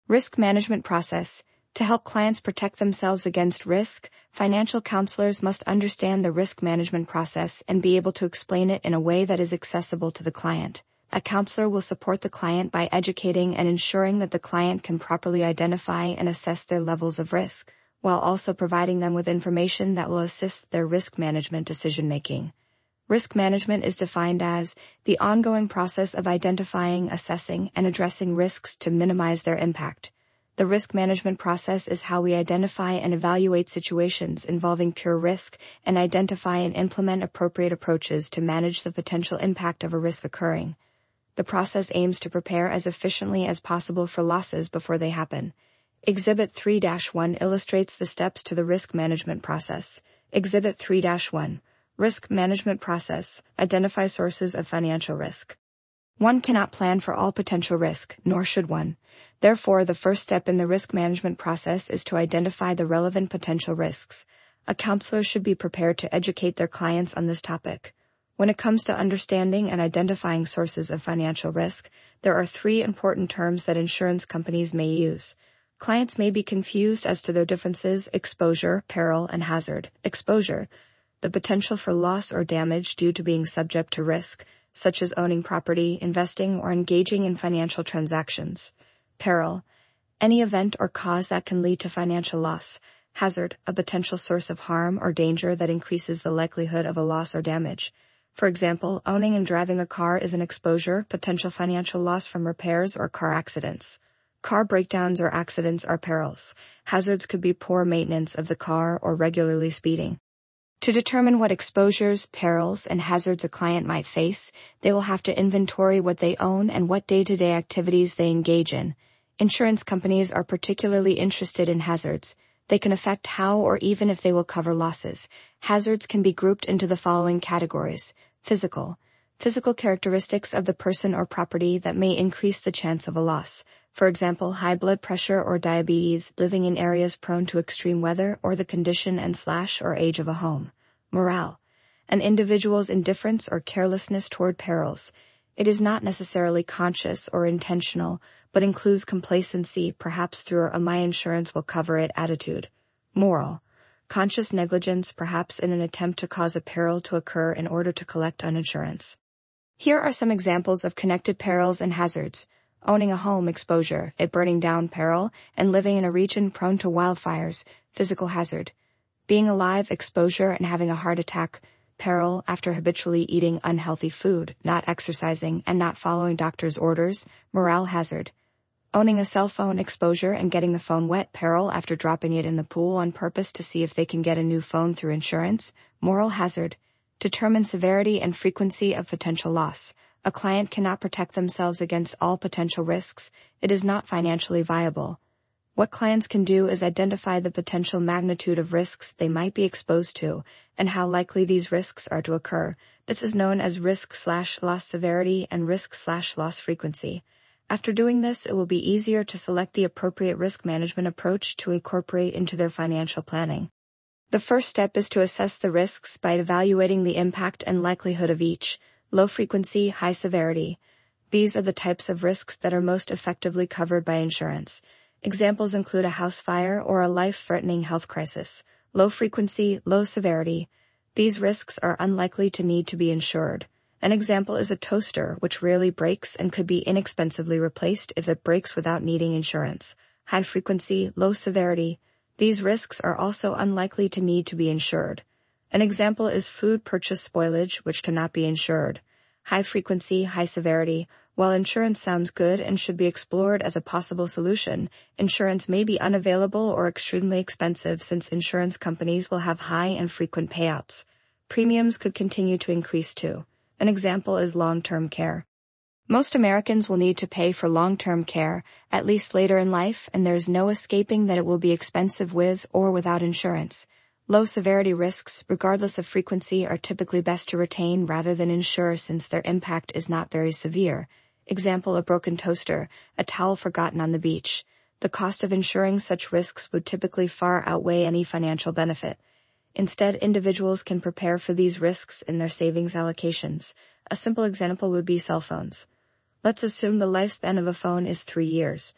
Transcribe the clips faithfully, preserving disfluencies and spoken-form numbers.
Risk management process. To help clients protect themselves against risk, financial counselors must understand the risk management process and be able to explain it in a way that is accessible to the client. A counselor will support the client by educating and ensuring that the client can properly identify and assess their levels of risk, while also providing them with information that will assist their risk management decision-making. Risk management is defined as the ongoing process of identifying, assessing, and addressing risks to minimize their impact. The risk management process is how we identify and evaluate situations involving pure risk and identify and implement appropriate approaches to manage the potential impact of a risk occurring. The process aims to prepare as efficiently as possible for losses before they happen. Exhibit three dash one illustrates the steps to the risk management process. Exhibit three dash one. Risk management process. Identify sources of financial risk. One cannot plan for all potential risk, nor should one. Therefore, the first step in the risk management process is to identify the relevant potential risks. A counselor should be prepared to educate their clients on this topic. When it comes to understanding and identifying sources of financial risk, there are three important terms that insurance companies may use. Clients may be confused as to their differences: exposure, peril, and hazard. Exposure, the potential for loss or damage due to being subject to risk, such as owning property, investing, or engaging in financial transactions. Peril, any event or cause that can lead to financial loss. Hazard, a potential source of harm or danger that increases the likelihood of a loss or damage. For example, owning and driving a car is an exposure, potential financial loss from repairs or car accidents. Car breakdowns or accidents are perils. Hazards could be poor maintenance of the car or regularly speeding. To determine what exposures, perils, and hazards a client might face, they will have to inventory what they own and what day-to-day activities they engage in. Insurance companies are particularly interested in hazards. They can affect how or even if they will cover losses. Hazards can be grouped into the following categories. Physical. Physical characteristics of the person or property that may increase the chance of a loss. For example, high blood pressure or diabetes, living in areas prone to extreme weather, or the condition and slash or age of a home. Morale. An individual's indifference or carelessness toward perils. It is not necessarily conscious or intentional, but includes complacency, perhaps through a "my insurance will cover it" attitude. Moral. Conscious negligence, perhaps in an attempt to cause a peril to occur in order to collect on insurance. Here are some examples of connected perils and hazards. Owning a home, exposure, it burning down, peril, and living in a region prone to wildfires, physical hazard. Being alive, exposure, and having a heart attack, peril after habitually eating unhealthy food, not exercising, and not following doctor's orders, morale hazard. Owning a cell phone, exposure, and getting the phone wet, peril after dropping it in the pool on purpose to see if they can get a new phone through insurance, moral hazard. Determine severity and frequency of potential loss. A client cannot protect themselves against all potential risks. It is not financially viable. What clients can do is identify the potential magnitude of risks they might be exposed to and how likely these risks are to occur. This is known as risk slash loss severity and risk slash loss frequency. After doing this, it will be easier to select the appropriate risk management approach to incorporate into their financial planning. The first step is to assess the risks by evaluating the impact and likelihood of each. Low frequency, high severity. These are the types of risks that are most effectively covered by insurance. Examples include a house fire or a life-threatening health crisis. Low frequency, low severity. These risks are unlikely to need to be insured. An example is a toaster, which rarely breaks and could be inexpensively replaced if it breaks without needing insurance. High frequency, low severity. These risks are also unlikely to need to be insured. An example is food purchase spoilage, which cannot be insured. High frequency, high severity. While insurance sounds good and should be explored as a possible solution, insurance may be unavailable or extremely expensive since insurance companies will have high and frequent payouts. Premiums could continue to increase too. An example is long-term care. Most Americans will need to pay for long-term care, at least later in life, and there is no escaping that it will be expensive with or without insurance. Low-severity risks, regardless of frequency, are typically best to retain rather than insure since their impact is not very severe. Example, a broken toaster, a towel forgotten on the beach. The cost of insuring such risks would typically far outweigh any financial benefit. Instead, individuals can prepare for these risks in their savings allocations. A simple example would be cell phones. Let's assume the lifespan of a phone is three years.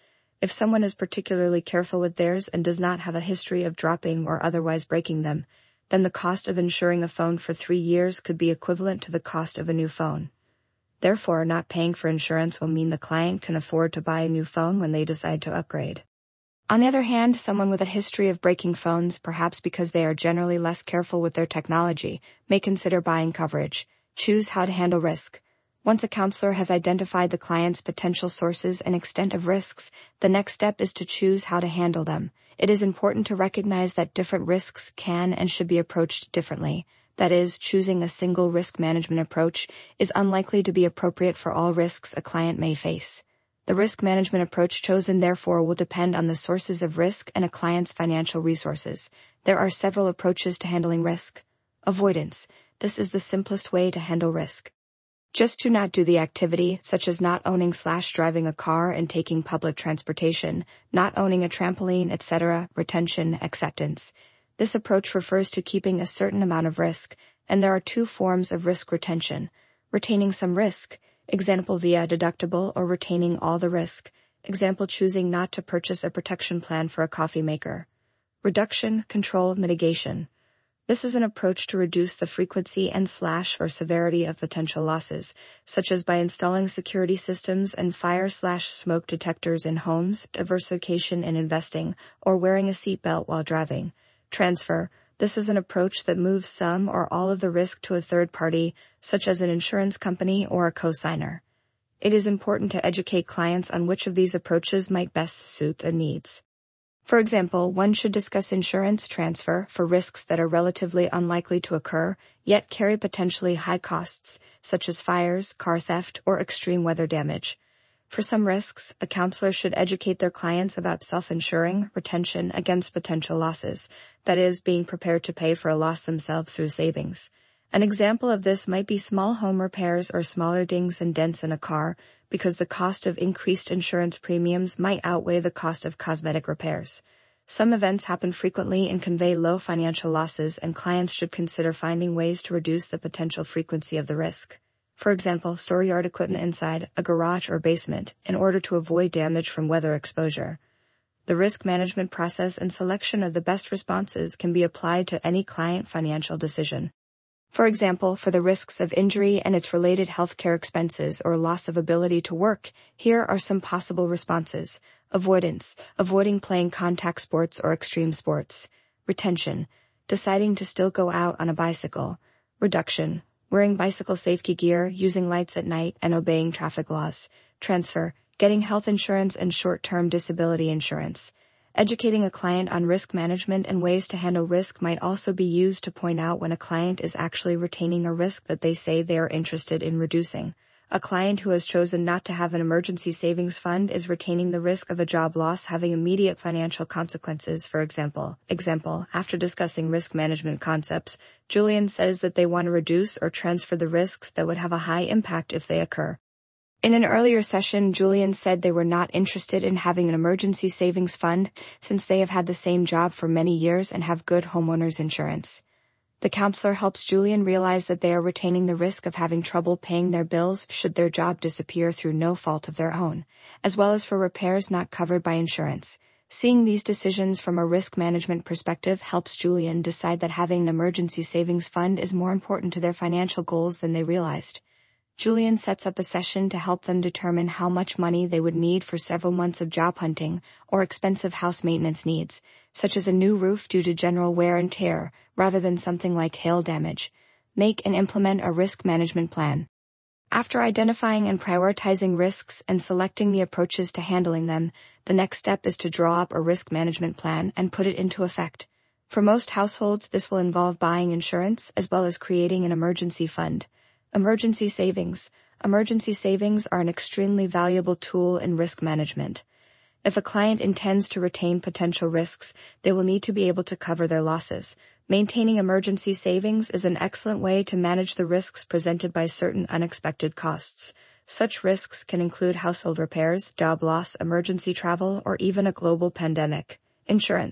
If someone is particularly careful with theirs and does not have a history of dropping or otherwise breaking them, then the cost of insuring a phone for three years could be equivalent to the cost of a new phone. Therefore, not paying for insurance will mean the client can afford to buy a new phone when they decide to upgrade. On the other hand, someone with a history of breaking phones, perhaps because they are generally less careful with their technology, may consider buying coverage. Choose how to handle risk. Once a counselor has identified the client's potential sources and extent of risks, the next step is to choose how to handle them. It is important to recognize that different risks can and should be approached differently. That is, choosing a single risk management approach is unlikely to be appropriate for all risks a client may face. The risk management approach chosen, therefore, will depend on the sources of risk and a client's financial resources. There are several approaches to handling risk. Avoidance. This is the simplest way to handle risk. Just to not do the activity, such as not owning slash driving a car and taking public transportation, not owning a trampoline, et cetera. Retention, acceptance. This approach refers to keeping a certain amount of risk, and there are two forms of risk retention. Retaining some risk, example via deductible, or retaining all the risk, example choosing not to purchase a protection plan for a coffee maker. Reduction, control, mitigation. This is an approach to reduce the frequency and slash or severity of potential losses, such as by installing security systems and fire slash smoke detectors in homes, diversification in investing, or wearing a seatbelt while driving. Transfer. This is an approach that moves some or all of the risk to a third party, such as an insurance company or a co-signer. It is important to educate clients on which of these approaches might best suit their needs. For example, one should discuss insurance transfer for risks that are relatively unlikely to occur, yet carry potentially high costs, such as fires, car theft, or extreme weather damage. For some risks, a counselor should educate their clients about self-insuring, retention against potential losses, that is, being prepared to pay for a loss themselves through savings. An example of this might be small home repairs or smaller dings and dents in a car, because the cost of increased insurance premiums might outweigh the cost of cosmetic repairs. Some events happen frequently and convey low financial losses, and clients should consider finding ways to reduce the potential frequency of the risk. For example, store yard equipment inside a garage or basement in order to avoid damage from weather exposure. The risk management process and selection of the best responses can be applied to any client financial decision. For example, for the risks of injury and its related healthcare expenses or loss of ability to work, here are some possible responses. Avoidance, avoiding playing contact sports or extreme sports. Retention, deciding to still go out on a bicycle. Reduction, wearing bicycle safety gear, using lights at night, and obeying traffic laws. Transfer, getting health insurance and short-term disability insurance. Educating a client on risk management and ways to handle risk might also be used to point out when a client is actually retaining a risk that they say they are interested in reducing. A client who has chosen not to have an emergency savings fund is retaining the risk of a job loss having immediate financial consequences, for example. Example, after discussing risk management concepts, Julian says that they want to reduce or transfer the risks that would have a high impact if they occur. In an earlier session, Julian said they were not interested in having an emergency savings fund since they have had the same job for many years and have good homeowners insurance. The counselor helps Julian realize that they are retaining the risk of having trouble paying their bills should their job disappear through no fault of their own, as well as for repairs not covered by insurance. Seeing these decisions from a risk management perspective helps Julian decide that having an emergency savings fund is more important to their financial goals than they realized. Julian sets up a session to help them determine how much money they would need for several months of job hunting or expensive house maintenance needs, such as a new roof due to general wear and tear, rather than something like hail damage. Make and implement a risk management plan. After identifying and prioritizing risks and selecting the approaches to handling them, the next step is to draw up a risk management plan and put it into effect. For most households, this will involve buying insurance as well as creating an emergency fund. Emergency savings. Emergency savings are an extremely valuable tool in risk management. If a client intends to retain potential risks, they will need to be able to cover their losses. Maintaining emergency savings is an excellent way to manage the risks presented by certain unexpected costs. Such risks can include household repairs, job loss, emergency travel, or even a global pandemic. Insurance.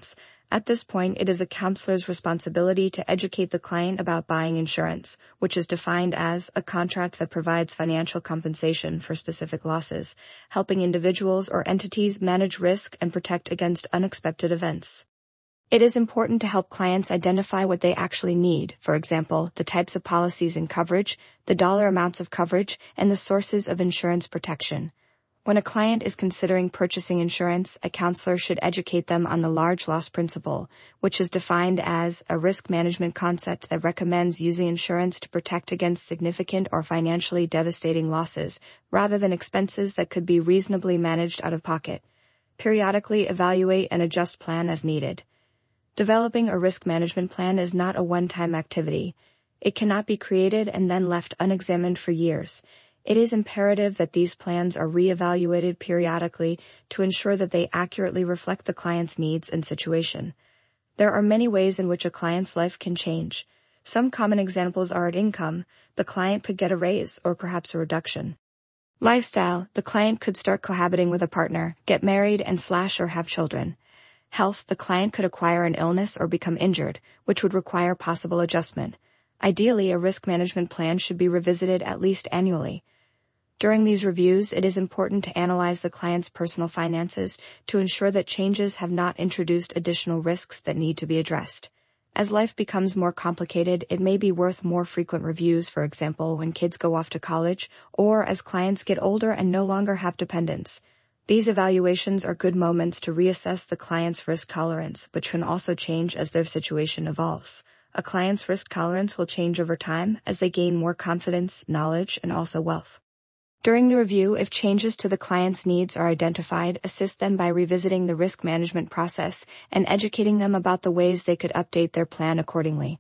At this point, it is a counselor's responsibility to educate the client about buying insurance, which is defined as a contract that provides financial compensation for specific losses, helping individuals or entities manage risk and protect against unexpected events. It is important to help clients identify what they actually need, for example, the types of policies and coverage, the dollar amounts of coverage, and the sources of insurance protection. When a client is considering purchasing insurance, a counselor should educate them on the large loss principle, which is defined as a risk management concept that recommends using insurance to protect against significant or financially devastating losses, rather than expenses that could be reasonably managed out of pocket. Periodically evaluate and adjust plan as needed. Developing a risk management plan is not a one-time activity. It cannot be created and then left unexamined for years. It is imperative that these plans are re-evaluated periodically to ensure that they accurately reflect the client's needs and situation. There are many ways in which a client's life can change. Some common examples are at income. The client could get a raise or perhaps a reduction. Lifestyle, the client could start cohabiting with a partner, get married and slash or have children. Health, the client could acquire an illness or become injured, which would require possible adjustment. Ideally, a risk management plan should be revisited at least annually. During these reviews, it is important to analyze the client's personal finances to ensure that changes have not introduced additional risks that need to be addressed. As life becomes more complicated, it may be worth more frequent reviews, for example, when kids go off to college, or as clients get older and no longer have dependents. These evaluations are good moments to reassess the client's risk tolerance, which can also change as their situation evolves. A client's risk tolerance will change over time as they gain more confidence, knowledge, and also wealth. During the review, if changes to the client's needs are identified, assist them by revisiting the risk management process and educating them about the ways they could update their plan accordingly.